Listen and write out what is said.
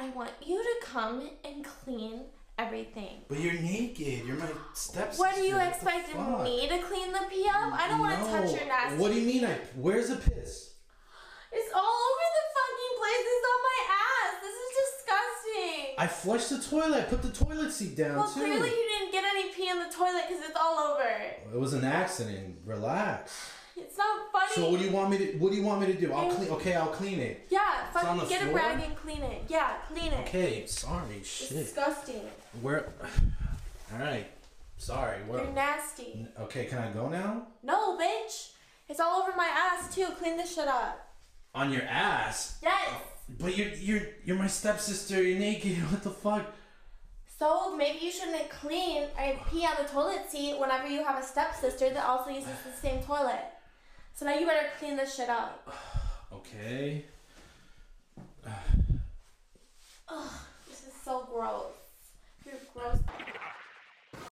I want you to come and clean everything. But you're naked. You're my stepsister. What do you expect me to clean the pee up? I don't want to touch your nasty. What do you mean? Where's the piss? It's all over the fucking place. It's on my ass. This is disgusting. I flushed the toilet. I put the toilet seat down well, too. Clearly you didn't get any pee in the toilet because it's all over. It was an accident. Relax. It's not funny. So what do you want me to do? I'll clean. Okay, I'll clean it. Yeah, fucking get floor? a rag and clean it. Yeah, clean it. Okay, sorry. Shit. It's disgusting. Where? All right. Sorry. Where? You're nasty. Okay, can I go now? No, bitch. It's all over my ass too. Clean this shit up. On your ass? Yes. But you're my stepsister. You're naked. What the fuck? So maybe you shouldn't clean or pee on the toilet seat whenever you have a stepsister that also uses the same toilet. So now you better clean this shit up. Okay. Ugh, this is so gross.